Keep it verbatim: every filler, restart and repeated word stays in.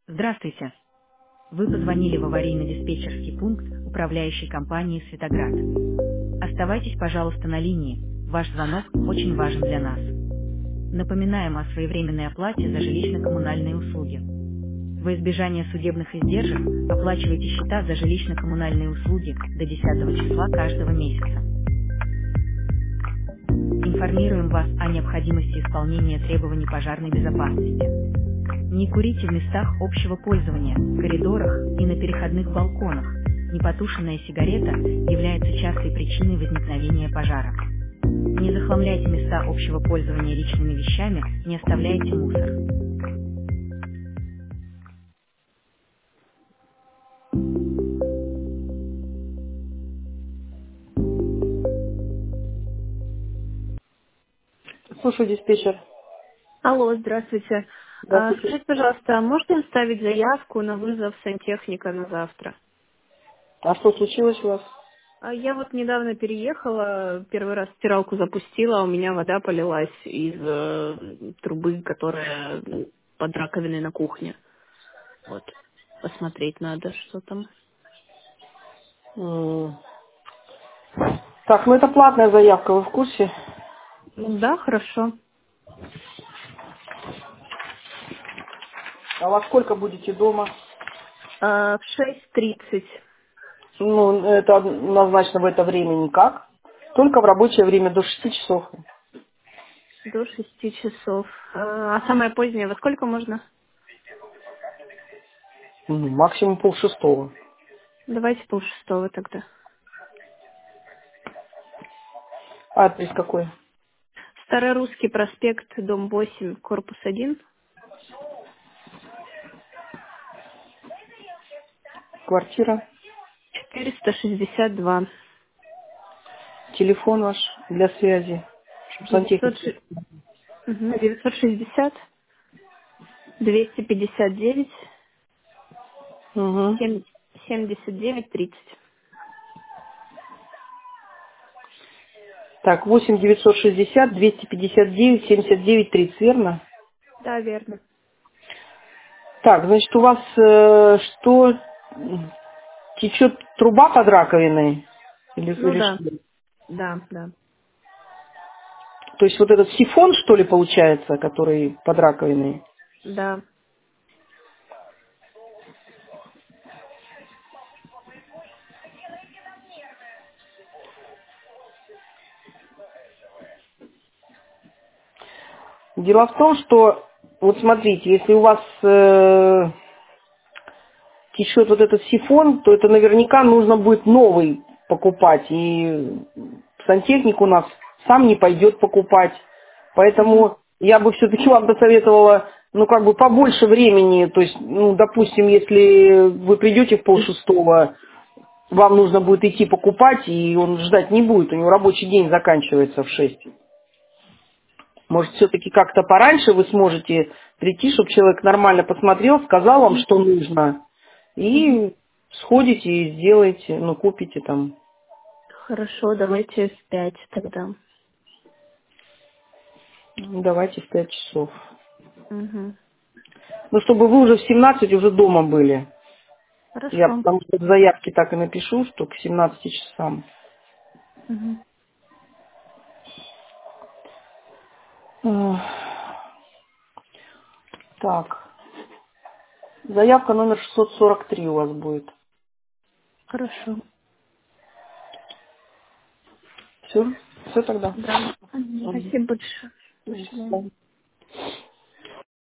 Здравствуйте. Вы позвонили в аварийно-диспетчерский пункт управляющей компании «Светоград». Оставайтесь, пожалуйста, на линии. Ваш звонок очень важен для нас. Напоминаем о своевременной оплате за жилищно-коммунальные услуги. Во избежание судебных издержек оплачивайте счета за жилищно-коммунальные услуги до десятого числа каждого месяца. Информируем вас о необходимости исполнения требований пожарной безопасности. Не курите в местах общего пользования, коридорах и на переходных балконах. Непотушенная сигарета является частой причиной возникновения пожара. Не захламляйте места общего пользования личными вещами, не оставляйте мусор. Слушаю, диспетчер. Алло, здравствуйте. А, Здравствуйте. Скажите, пожалуйста, а можно оставить заявку на вызов сантехника на завтра? А что случилось у вас? А Я вот недавно переехала, первый раз стиралку запустила, а у меня вода полилась из э, трубы, которая ну, под раковиной на кухне. Вот, посмотреть надо, что там. М. Так, ну это платная заявка, вы в курсе? Ну да, хорошо. А во сколько будете дома? А, в шесть тридцать Ну, это назначено в это время никак. Только в рабочее время до шести часов. до шести часов. А, а самое позднее во сколько можно? М, Максимум полшестого. Давайте полшестого тогда. Адрес какой? Старорусский проспект, дом восемь, корпус один, Квартира? четыреста шестьдесят два. Телефон ваш для связи? Чтоб девятьсот сантехник. ше- мгм, девятьсот шестьдесят двести пятьдесят девять Угу. семь- семьдесят девять тридцать. Так, восемь девятьсот шестьдесят двести пятьдесят девять семьдесят девять тридцать, верно? Да, верно. Так, значит, у вас э, что, м, течет труба под раковиной? Или, Ну или да, что? да, да, То есть вот этот сифон, что ли, получается, который под раковиной? да. Дело в том, что, вот смотрите, если у вас э, течет вот этот сифон, то это наверняка нужно будет новый покупать. И сантехник у нас сам не пойдет покупать. Мгм, Поэтому я бы все-таки вам посоветовала, ну, как бы побольше времени. То есть, ну, допустим, если вы придете в полшестого, вам нужно будет идти покупать, и он ждать не будет. У него рабочий день заканчивается в шесть. Может, все-таки как-то пораньше вы сможете прийти, чтобы человек нормально посмотрел, сказал вам, что нужно, мгм. и сходите и сделаете, ну, купите там. Хорошо, давайте в пять тогда. Ну, давайте в пять часов. Мгм. Ну, чтобы вы уже в семнадцать уже дома были. Я Хорошо. потому что в заявке так и напишу, что к семнадцати часам. Мгм. Ах, так, заявка номер шестьсот сорок три у вас будет. Хорошо. Все? Все тогда? Да. Мгм. Мгм. Спасибо большое. До До свидания. свидания.